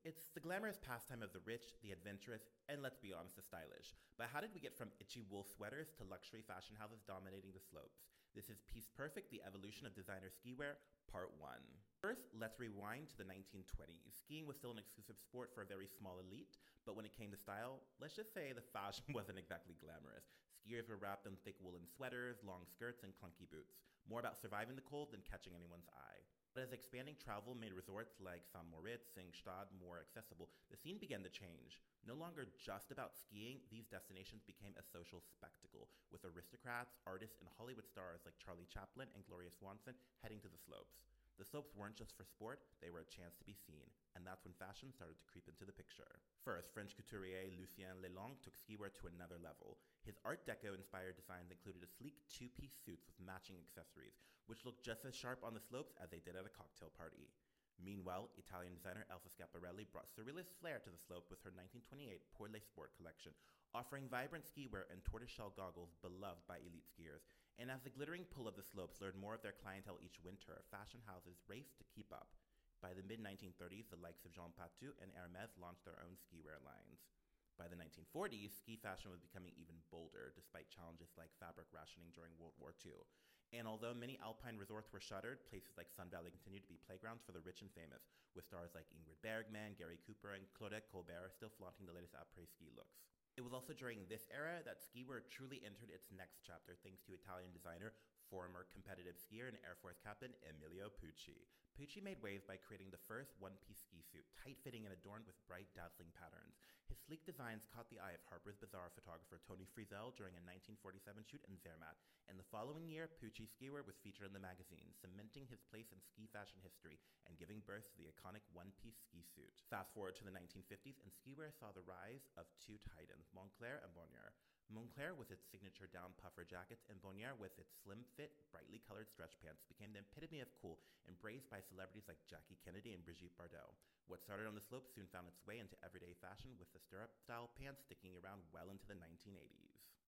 It's the glamorous pastime of the rich, the adventurous, and let's be honest, the stylish. But how did we get from itchy wool sweaters to luxury fashion houses dominating the slopes? This is Piece Perfect, the evolution of designer ski wear, part 1. First, let's rewind to the 1920s. Skiing was still an exclusive sport for a very small elite, but when it came to style, let's just say the fashion wasn't exactly glamorous. Skiers were wrapped in thick woolen sweaters, long skirts, and clunky boots. More about surviving the cold than catching anyone's eye. But as expanding travel made resorts like St. Moritz and Gstaad more accessible, the scene began to change. No longer just about skiing, these destinations became a social spectacle, with aristocrats, artists, and Hollywood stars like Charlie Chaplin and Gloria Swanson heading to the slopes. The slopes weren't just for sport, they were a chance to be seen, and that's when fashion started to creep into the picture. First, French couturier Lucien Lelong took ski wear to another level. His Art Deco-inspired designs included a sleek two-piece suits with matching accessories, which looked just as sharp on the slopes as they did at a cocktail party. Meanwhile, Italian designer Elsa Schiaparelli brought surrealist flair to the slope with her 1928 Pour les Sport collection, offering vibrant ski wear and tortoiseshell goggles beloved by elite skiers. And as the glittering pull of the slopes lured more of their clientele each winter, fashion houses raced to keep up. By the mid-1930s, the likes of Jean Patou and Hermès launched their own ski wear lines. By the 1940s, ski fashion was becoming even bolder, despite challenges like fabric rationing during World War II. And although many alpine resorts were shuttered, places like Sun Valley continued to be playgrounds for the rich and famous, with stars like Ingrid Bergman, Gary Cooper, and Claudette Colbert still flaunting the latest après-ski looks. It was also during this era that ski wear truly entered its next chapter thanks to Italian designer, former competitive skier and Air Force captain Emilio Pucci. Pucci made waves by creating the first one-piece ski suit, tight-fitting and adorned with bright, dazzling patterns. His sleek designs caught the eye of Harper's Bazaar photographer Tony Frizzell during a 1947 shoot in Zermatt, and the following year, Pucci's ski wear was featured in the magazine, cementing his place in ski fashion history and giving birth to the iconic one-piece ski suit. Fast forward to the 1950s, and ski wear saw the rise of two titans, Moncler and Bonnier. Moncler with its signature down puffer jackets and Bonnier with its slim fit, brightly colored stretch pants became the epitome of cool, embraced by celebrities like Jackie Kennedy and Brigitte Bardot. What started on the slopes soon found its way into everyday fashion, with the stirrup-style pants sticking around well into the 1980s.